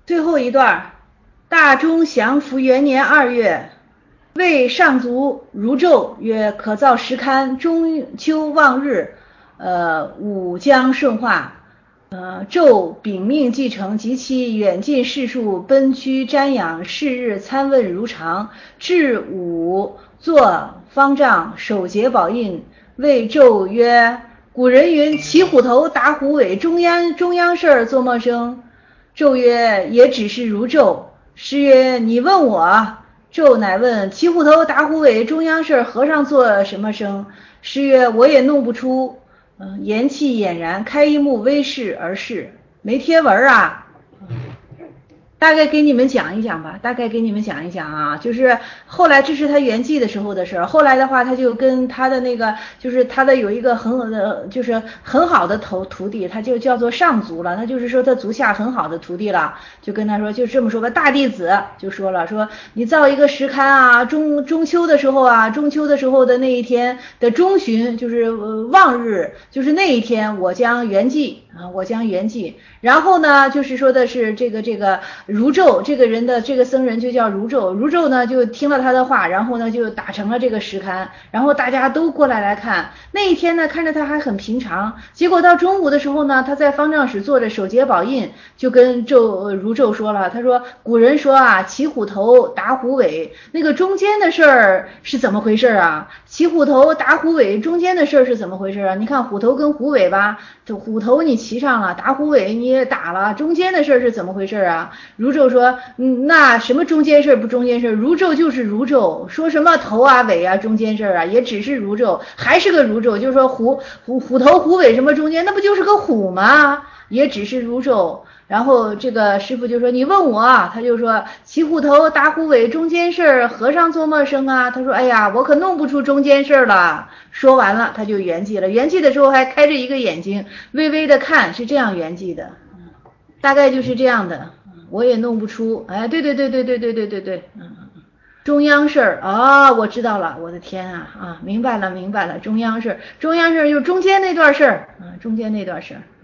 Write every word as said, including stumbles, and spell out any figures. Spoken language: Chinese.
最后一段，大中祥符元年二月，谓上族如纣曰：可造时刊，中秋望日，呃，武将顺化。呃，纣秉命继承，及其远近士庶奔趋瞻仰，是日参问如常。至午，作方丈，手结宝印，谓纣曰：古人云，骑虎头，打虎尾，中央中央事儿做么生？纣曰：也只是如纣。师曰：你问我。纣乃问：骑虎头，打虎尾，中央事和尚做什么生？师曰：我也弄不出。嗯，言气俨然，开一幕微视而视，没贴文啊。大概给你们讲一讲吧，大概给你们讲一讲啊，就是后来这是他圆寂的时候的事儿，后来的话他就跟他的那个就是他的有一个很呃就是很好的头徒弟，他就叫做上族了，那就是说他足下很好的徒弟了，就跟他说就这么说吧，大弟子就说了，说你造一个时刊啊，中中秋的时候啊，中秋的时候的那一天的中旬就是呃望日，就是那一天我将圆寂啊，我将圆寂，然后呢就是说的是这个这个如纣这个人的这个僧人就叫如纣，如纣呢就听了他的话，然后呢就打成了这个时刊，然后大家都过来来看。那一天呢看着他还很平常，结果到中午的时候呢，他在方丈室坐着手结宝印，就跟纣如纣说了，他说古人说啊，骑虎头打虎尾，那个中间的事儿是怎么回事啊？骑虎头打虎尾中间的事儿是怎么回事啊？你看虎头跟虎尾吧，这虎头你骑上了，打虎尾你也打了，中间的事儿是怎么回事啊？如纣说，嗯，那什么中间事不中间事？如纣就是如纣，说什么头啊尾啊中间事啊，也只是如纣，还是个如纣，就是说虎虎虎头虎尾什么中间，那不就是个虎吗？也只是如纣。然后这个师傅就说，你问我，他就说骑虎头打虎尾中间事，和尚做么生啊？他说，哎呀，我可弄不出中间事了。说完了他就圆寂了，圆寂的时候还开着一个眼睛微微的看，是这样圆寂的，大概就是这样的，我也弄不出。哎，对对对对对对对对对，嗯，中央事儿啊，我知道了，我的天啊啊，明白了明白了，中央事儿，中央事儿就中间那段事儿啊，中间那段事儿。